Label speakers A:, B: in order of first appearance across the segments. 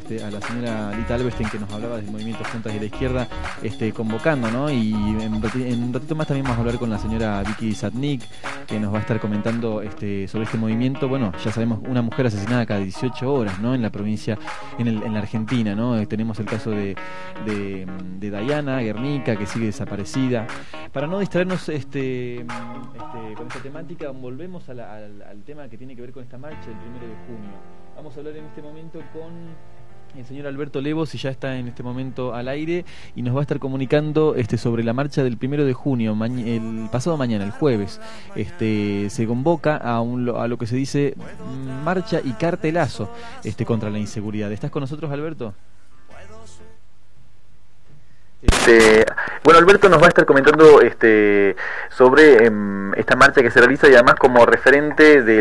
A: a la señora Lita Alberstein, que nos hablaba del movimiento Juntas de la Izquierda, convocando, ¿no? Y en un ratito más también vamos a hablar con la señora Vicky Satnik, que nos va a estar comentando sobre este movimiento. Bueno, ya sabemos, una mujer asesinada cada 18 horas, ¿no? En la provincia, en la Argentina, ¿no? Tenemos el caso de Dayana Guernica, que sigue desaparecida. Para no distraernos con esta temática, volvemos al tema que tiene que ver con esta marcha del 1 de junio. Vamos a hablar en este momento con el señor Alberto Levos, y ya está en este momento al aire, y nos va a estar comunicando sobre la marcha del 1 de junio, el pasado mañana, el jueves. Se convoca a lo que se dice marcha y cartelazo contra la inseguridad. ¿Estás con nosotros, Alberto?
B: Bueno, Alberto nos va a estar comentando sobre esta marcha que se realiza, y además como referente de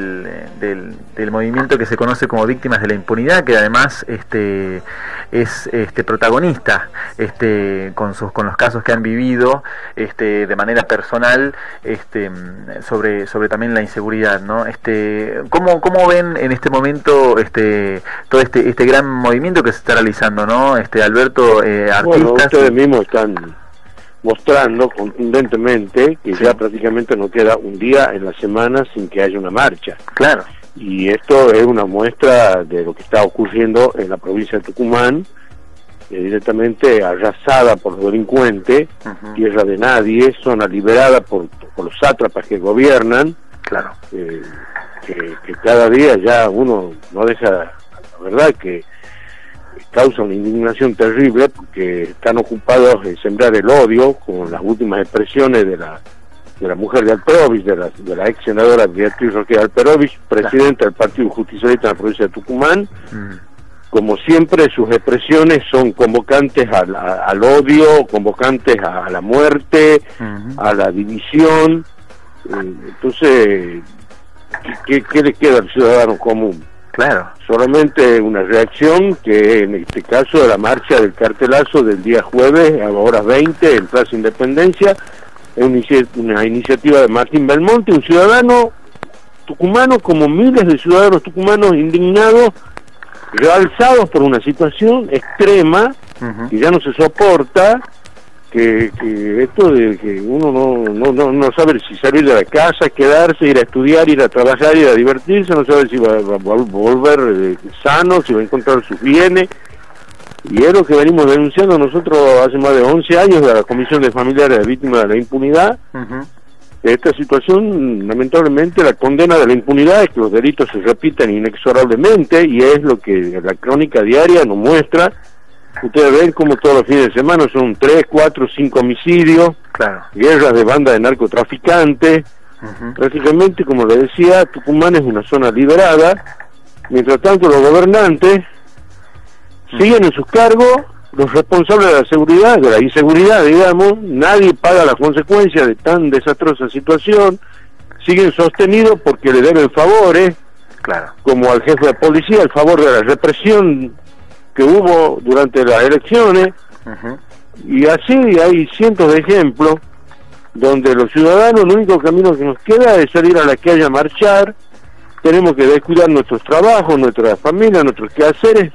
B: del movimiento que se conoce como Víctimas de la Impunidad, que además es protagonista con los casos que han vivido de manera personal sobre también la inseguridad, ¿no? ¿Cómo ven en este momento todo este gran movimiento que se está realizando, ¿no? Alberto, artistas.
C: Bueno, ustedes mismos están mostrando contundentemente que ya prácticamente no queda un día en la semana sin que haya una marcha.
B: Claro.
C: Y esto es una muestra de lo que está ocurriendo en la provincia de Tucumán, directamente arrasada por los delincuentes, tierra de nadie, zona liberada por los sátrapas que gobiernan.
B: Claro.
C: Que cada día ya uno no deja, la verdad que causa una indignación terrible, porque están ocupados en sembrar el odio con las últimas expresiones de la mujer de Alperovich, de la ex senadora Beatriz Roque Alperovich, presidenta del Partido Justicialista en la provincia de Tucumán. Como siempre, sus expresiones son convocantes al odio, convocantes a la muerte, a la división. Entonces, ¿qué le queda al ciudadano común?
B: Claro. Solamente
C: una reacción, que en este caso de la marcha del cartelazo del día jueves a horas 20 en Plaza Independencia, es una iniciativa de Martín Belmonte, un ciudadano tucumano, como miles de ciudadanos tucumanos indignados, realzados por una situación extrema que ya no se soporta, que esto de que uno no sabe si salir de la casa, quedarse, ir a estudiar, ir a trabajar, ir a divertirse, no sabe si va a volver sano, si va a encontrar sus bienes. Y es lo que venimos denunciando nosotros hace más de 11 años de la Comisión de Familiares de Víctimas de la Impunidad. Esta situación, lamentablemente, la condena de la impunidad es que los delitos se repiten inexorablemente, y es lo que la crónica diaria nos muestra. Ustedes ven como todos los fines de semana son 3, 4, 5 homicidios, guerras de bandas de narcotraficantes. Prácticamente, como le decía, Tucumán es una zona liberada. Mientras tanto, los gobernantes siguen en sus cargos, los responsables de la seguridad, de la inseguridad, digamos, nadie paga las consecuencias de tan desastrosa situación, siguen sostenidos porque le deben favores, como al jefe de policía, el favor de la represión que hubo durante las elecciones. Y así hay cientos de ejemplos donde los ciudadanos, el único camino que nos queda es salir a la calle a marchar. Tenemos que descuidar nuestros trabajos, nuestras familias, nuestros quehaceres,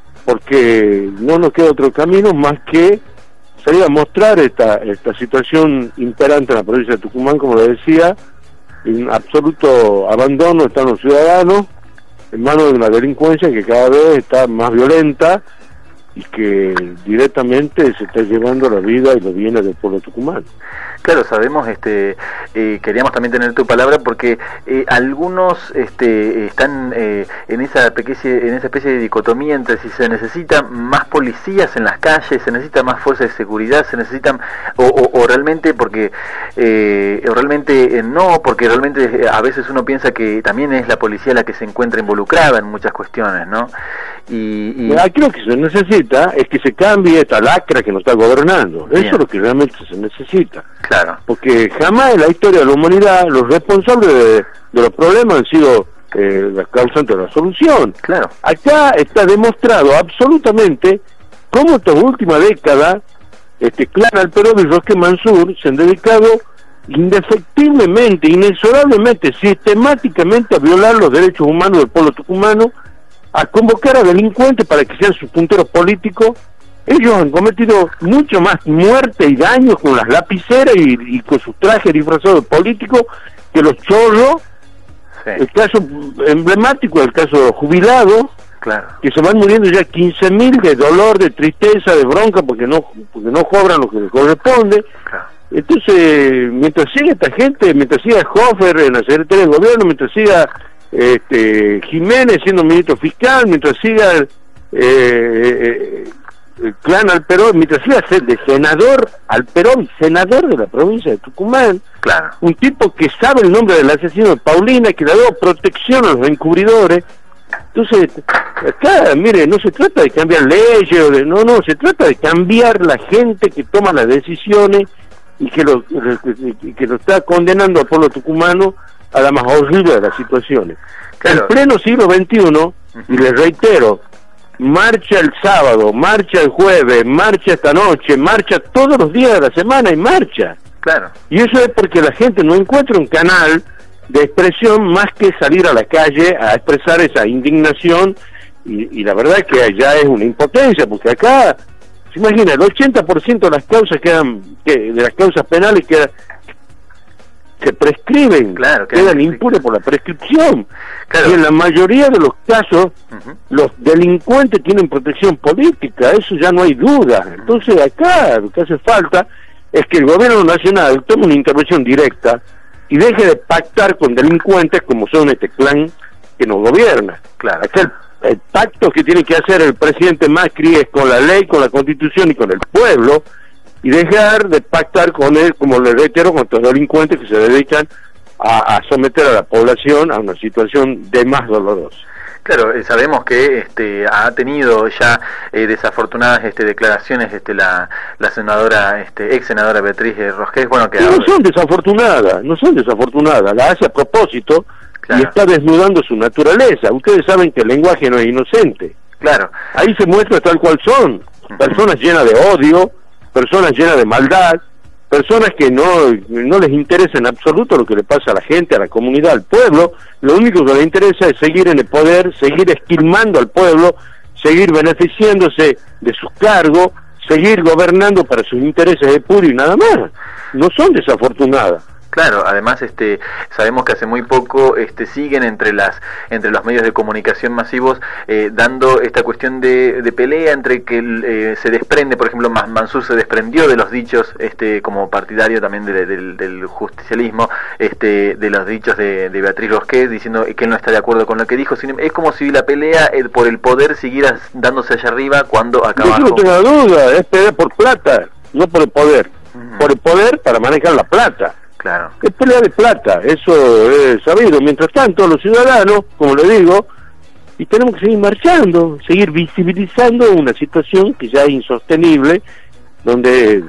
C: porque no nos queda otro camino más que salir a mostrar esta situación imperante en la provincia de Tucumán. Como le decía, en absoluto abandono están los ciudadanos, en manos de una delincuencia que cada vez está más violenta y que directamente se está llevando la vida y los bienes del pueblo tucumano.
B: Claro, sabemos, queríamos también tener tu palabra, porque algunos están en esa especie de dicotomía entre si se necesitan más policías en las calles, se necesita más fuerzas de seguridad, se necesitan o realmente porque no, porque realmente a veces uno piensa que también es la policía la que se encuentra involucrada en muchas cuestiones, ¿no?
C: Aquí lo que se necesita es que se cambie esta lacra que nos está gobernando. Bien. Eso es lo que realmente se necesita.
B: Claro.
C: Porque jamás en la historia de la humanidad los responsables de los problemas han sido las causantes de la solución.
B: Claro.
C: Acá está demostrado absolutamente cómo esta última década Clan Alperovich y Roque Mansur se han dedicado indefectiblemente, inexorablemente, sistemáticamente a violar los derechos humanos del pueblo tucumano, a convocar a delincuentes para que sean sus punteros políticos. Ellos han cometido mucho más muerte y daño con las lapiceras y con sus trajes disfrazados de políticos que los chorros. Sí. El caso emblemático es el caso de los jubilados, claro, que se van muriendo ya 15.000 de dolor, de tristeza, de bronca, porque no cobran lo que les corresponde. Claro. Entonces, mientras siga esta gente, mientras siga Hofer en la Secretaría de Gobierno, mientras siga Jiménez siendo ministro fiscal, mientras siga el clan Alperón, mientras siga de senador Alperón, senador de la provincia de Tucumán, claro, un tipo que sabe el nombre del asesino de Paulina, que le ha dado protección a los encubridores. Entonces, acá, mire, no se trata de cambiar leyes, no, se trata de cambiar la gente que toma las decisiones y que lo está condenando al pueblo tucumano a la más horrible de las situaciones. Claro. En pleno siglo XXI, y les reitero, marcha el sábado, marcha el jueves, marcha esta noche, marcha todos los días de la semana y marcha. Claro. Y eso es porque la gente no encuentra un canal de expresión más que salir a la calle a expresar esa indignación, y la verdad es que ya es una impotencia, porque acá, se imagina, el 80% de las causas de las causas penales se prescriben, claro, quedan impunes por la prescripción. Claro. Y en la mayoría de los casos, los delincuentes tienen protección política, eso ya no hay duda. Entonces acá lo que hace falta es que el gobierno nacional tome una intervención directa y deje de pactar con delincuentes como son este clan que nos gobierna. Claro. Acá el pacto que tiene que hacer el presidente Macri es con la ley, con la Constitución y con el pueblo, y dejar de pactar con él, como le reitero, con estos delincuentes que se dedican a someter a la población a una situación de más dolorosa.
B: Claro, sabemos que ha tenido ya desafortunadas declaraciones la senadora, ex senadora Beatriz Rosqués, bueno, que
C: no son desafortunadas, la hace a propósito. Claro. Y está desnudando su naturaleza. Ustedes saben que el lenguaje no es inocente.
B: Claro.
C: Ahí se muestra tal cual son, personas llenas de odio, personas llenas de maldad, personas que no les interesa en absoluto lo que le pasa a la gente, a la comunidad, al pueblo. Lo único que les interesa es seguir en el poder, seguir esquilmando al pueblo, seguir beneficiándose de sus cargos, seguir gobernando para sus intereses de puro y nada más. No son desafortunadas.
B: Claro, además sabemos que hace muy poco siguen entre los medios de comunicación masivos dando esta cuestión de pelea entre que se desprende, por ejemplo, Mansur se desprendió de los dichos como partidario también del justicialismo, de los dichos de Beatriz Rosqués, diciendo que él no está de acuerdo con lo que dijo. Es como si la pelea por el poder siguiera dándose allá arriba cuando acá abajo.
C: No tengo duda, es pelea por plata, no por el poder. Por el poder para manejar la plata.
B: Claro.
C: Es pelea de plata, eso es sabido. Mientras tanto, los ciudadanos, como le digo, y tenemos que seguir marchando, seguir visibilizando una situación que ya es insostenible, donde,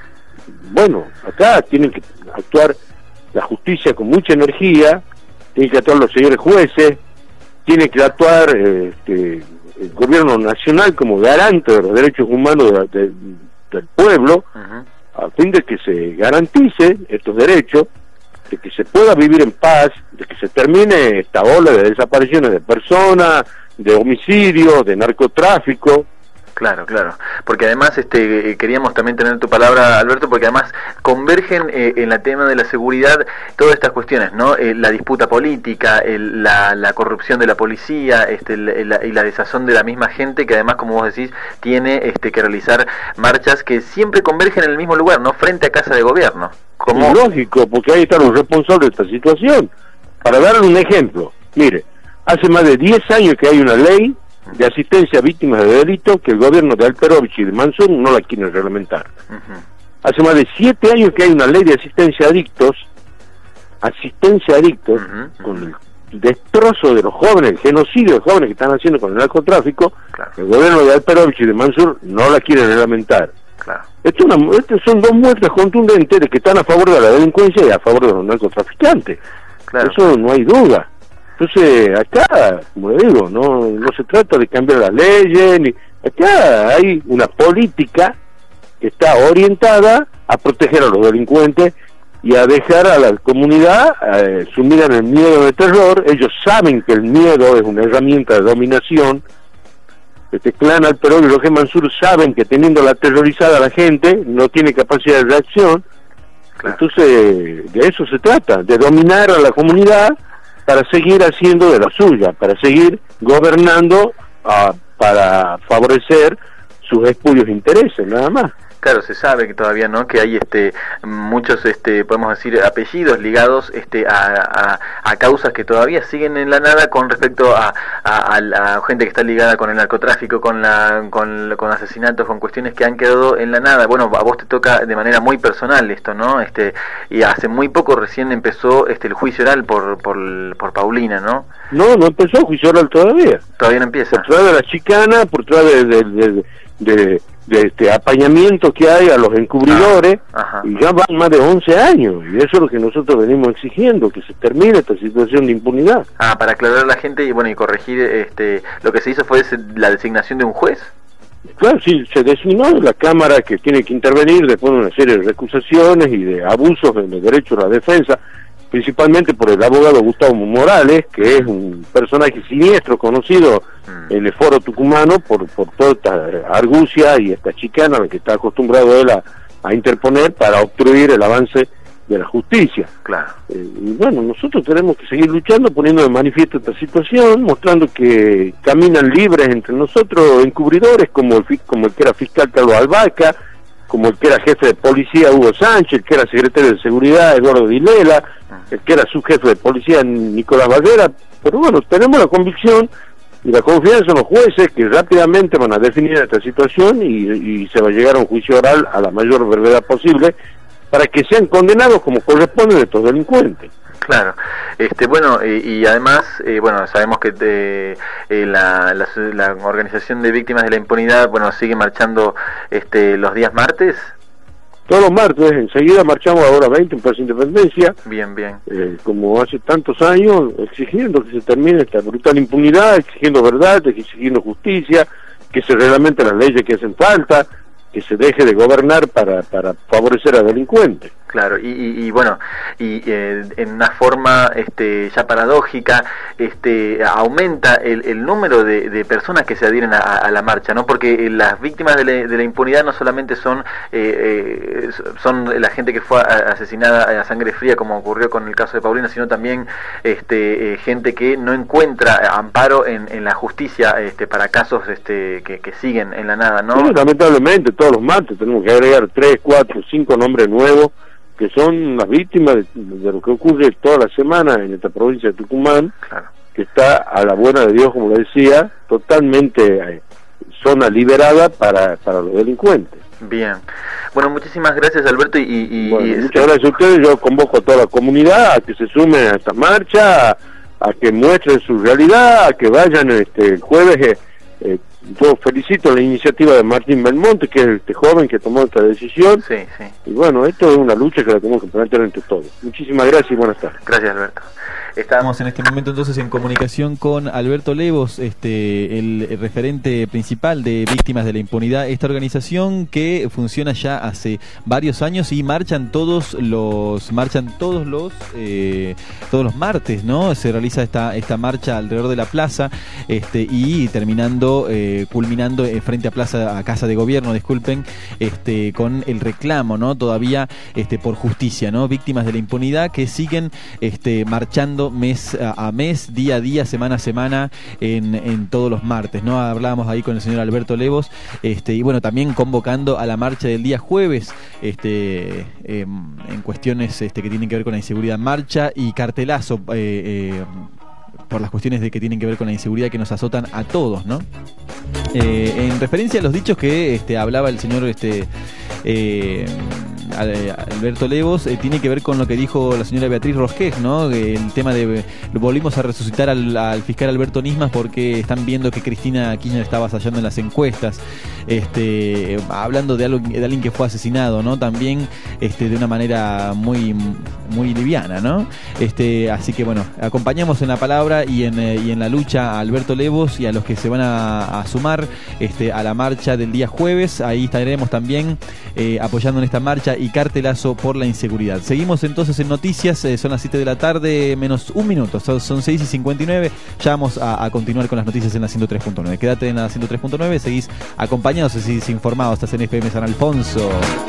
C: bueno, acá tienen que actuar la justicia con mucha energía, tienen que actuar los señores jueces, tiene que actuar el gobierno nacional como garante de los derechos humanos del pueblo, a fin de que se garantice estos derechos, de que se pueda vivir en paz, de que se termine esta ola de desapariciones de personas, de homicidios, de narcotráfico.
B: Claro, porque además queríamos también tener tu palabra, Alberto, porque además convergen en el tema de la seguridad todas estas cuestiones, ¿no? La disputa política, la corrupción de la policía, y la desazón de la misma gente que además, como vos decís, tiene que realizar marchas que siempre convergen en el mismo lugar, ¿no? Frente a Casa de Gobierno.
C: Es lógico, porque ahí están los responsables de esta situación. Para darle un ejemplo, mire, hace más de 10 años que hay una ley de asistencia a víctimas de delito que el gobierno de Alperovich y de Mansur no la quieren reglamentar. Hace más de 7 años que hay una ley de asistencia a adictos, con el destrozo de los jóvenes, el genocidio de jóvenes que están haciendo con el narcotráfico. Claro. El gobierno de Alperovich y de Mansur no la quiere reglamentar. Claro. Estas son dos muestras contundentes de que están a favor de la delincuencia y a favor de los narcotraficantes. Claro. Eso no hay duda. Entonces, acá, como le digo, no se trata de cambiar las leyes, acá hay una política que está orientada a proteger a los delincuentes y a dejar a la comunidad sumida en el miedo de terror. Ellos saben que el miedo es una herramienta de dominación. Este clan Alperón y Roger Mansur saben que teniéndola aterrorizada a la gente no tiene capacidad de reacción. Claro. Entonces de eso se trata, de dominar a la comunidad para seguir haciendo de la suya, para seguir gobernando para favorecer sus espurios intereses, nada más.
B: Claro, se sabe que todavía no, que hay muchos podemos decir apellidos ligados a causas que todavía siguen en la nada con respecto a gente que está ligada con el narcotráfico, con asesinatos, con cuestiones que han quedado en la nada. Bueno, a vos te toca de manera muy personal esto, ¿no? Y hace muy poco recién empezó el juicio oral por Paulina, ¿no?
C: No empezó el juicio oral todavía.
B: Todavía no empieza.
C: Por través de la chicana, por través de este apañamiento que hay a los encubridores, y ya van más de 11 años, y eso es lo que nosotros venimos exigiendo, que se termine esta situación de impunidad.
B: Para aclarar a la gente y corregir, lo que se hizo fue la designación de un juez.
C: Claro, sí, se designó la Cámara que tiene que intervenir después de una serie de recusaciones y de abusos en el derecho a la defensa, principalmente por el abogado Gustavo Morales, que es un personaje siniestro conocido en el foro tucumano por toda esta argucia y esta chicana a la que está acostumbrado él a interponer para obstruir el avance de la justicia.
B: Claro.
C: Y bueno, nosotros tenemos que seguir luchando, poniendo de manifiesto esta situación, mostrando que caminan libres entre nosotros encubridores como el que era fiscal Carlos Albaca, como el que era jefe de policía Hugo Sánchez, el que era secretario de seguridad Eduardo Vilela, el que era subjefe de policía Nicolás Valera. Pero bueno, tenemos la convicción y la confianza en los jueces que rápidamente van a definir esta situación y se va a llegar a un juicio oral a la mayor brevedad posible para que sean condenados como corresponden estos delincuentes.
B: Claro, y además, sabemos que la organización de víctimas de la impunidad, sigue marchando los días martes.
C: Todos los martes, enseguida marchamos a hora 20 en Plaza Independencia.
B: Bien.
C: Como hace tantos años, exigiendo que se termine esta brutal impunidad, exigiendo verdad, exigiendo justicia, que se reglamenten las leyes que hacen falta, que se deje de gobernar para favorecer a delincuentes.
B: Claro, y en una forma ya paradójica, aumenta el número de personas que se adhieren a la marcha, ¿no? Porque las víctimas de la impunidad no solamente son la gente que fue asesinada a sangre fría, como ocurrió con el caso de Paulina, sino también gente que no encuentra amparo en la justicia para casos que siguen en la nada, ¿no?
C: Sí, lamentablemente todos los martes tenemos que agregar 3, 4, 5 nombres nuevos que son las víctimas de lo que ocurre toda la semana en esta provincia de Tucumán. Claro. Que está a la buena de Dios, como le decía, totalmente zona liberada para los delincuentes.
B: Bien. Bueno, muchísimas gracias, Alberto.
C: Muchas gracias a ustedes. Yo convoco a toda la comunidad a que se sume a esta marcha, a que muestren su realidad, a que vayan el jueves. Yo felicito la iniciativa de Martín Belmonte, que es este joven que tomó esta decisión.
B: Sí.
C: Y bueno, esto es una lucha que la tenemos que plantear entre todos. Muchísimas gracias y buenas tardes.
B: Gracias, Alberto.
A: Estamos en este momento entonces en comunicación con Alberto Levos, el referente principal de Víctimas de la Impunidad, esta organización que funciona ya hace varios años y marchan todos los martes, ¿no? Se realiza esta marcha alrededor de la plaza y culminando frente a Casa de Gobierno, disculpen, con el reclamo, ¿no? Todavía por justicia, ¿no? Víctimas de la Impunidad que siguen marchando mes a mes, día a día, semana a semana en todos los martes, ¿no? Hablábamos ahí con el señor Alberto Levos y bueno, también convocando a la marcha del día jueves en cuestiones que tienen que ver con la inseguridad, marcha y cartelazo por las cuestiones que tienen que ver con la inseguridad que nos azotan a todos, ¿no? En referencia a los dichos que hablaba el señor Alberto Levos, tiene que ver con lo que dijo la señora Beatriz Rosquej, ¿no? El tema de volvimos a resucitar al fiscal Alberto Nismas porque están viendo que Cristina Kirchner está avasallando en las encuestas. hablando de alguien que fue asesinado, ¿no? También de una manera muy liviana, ¿no? Así que bueno, acompañamos en la palabra y en la lucha a Alberto Levos y a los que se van a sumar a la marcha del día jueves. Ahí estaremos también apoyando en esta marcha y cartelazo por la inseguridad. Seguimos entonces en noticias, son las 7 de la tarde menos un minuto, son 6:59. Ya vamos a continuar con las noticias en la 103.9. Quédate en la 103.9, seguís acompañados, seguís informados. Estás en FM San Alfonso.